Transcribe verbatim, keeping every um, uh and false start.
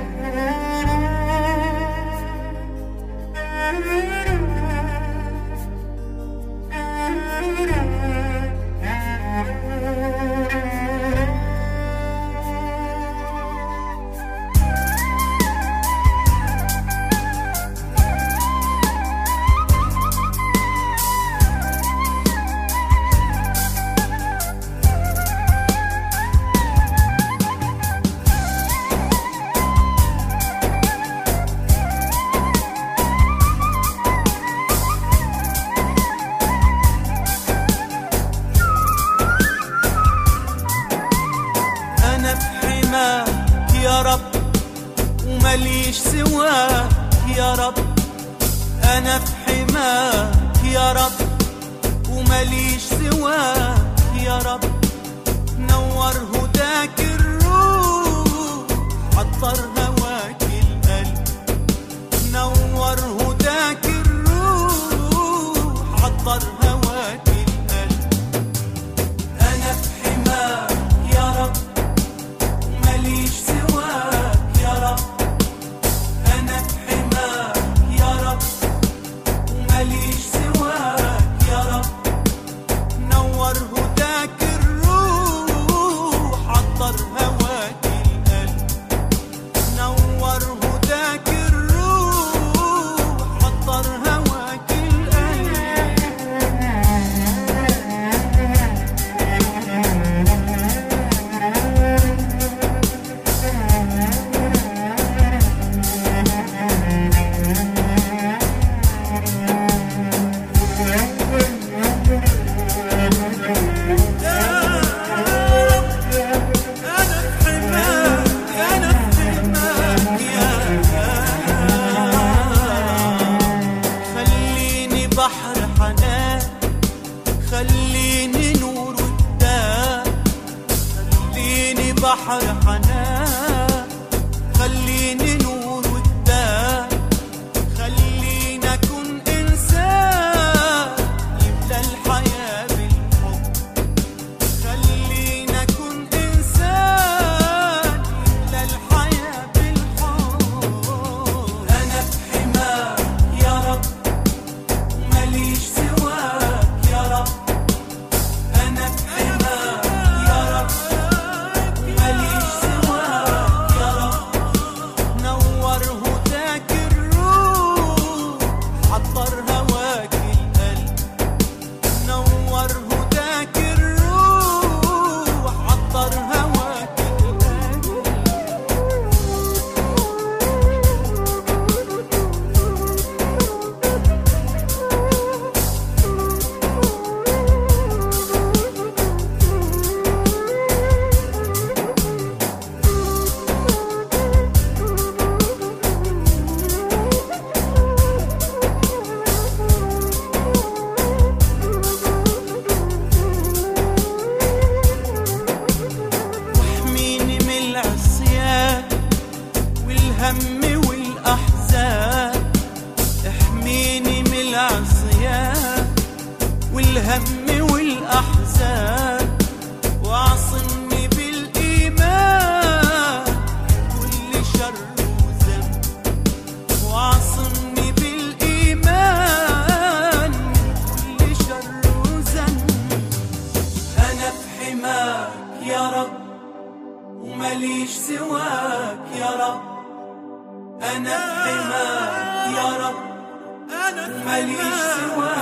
يا رب ومليش سواك يا رب، أنا في حماك يا رب ومليش سواك يا رب. نور هداك الروح عطر هواك القلب، نور هداك الروح عطر هواك القلب. أنا في حماك يا رب ومليش سواك يا رب، أنا في حماك يا رب ومليش سواك يا رب. نور هداك الروح عطر هواك القلب، نور هداك الروح عطر هواك بحر حنان. خليني نور وابتهاج، خليني بحر حنان، خليني نور وابتهاج. خليني أكون إنسان يملى الحياة بالحب، خليني أكون إنسان يملى الحياة بالحب. أنا في حماك يا رب مليش سواك يا رب، أنا في حماك يا رب مليش سواك يا رب. نور هداك الروح عطر هواك القلب، نور هداك الروح عطر هواك القلب. واحميني من العصيان والهم والأحزان، احميني من العصيان والهم والأحزان. واعصمني بالإيمان كل شر وذنب، واعصمني بالإيمان من كل شر وذنب. أنا في حماك يا رب ومليش سواك يا رب، أنا في حماك يا رب ومليش سواك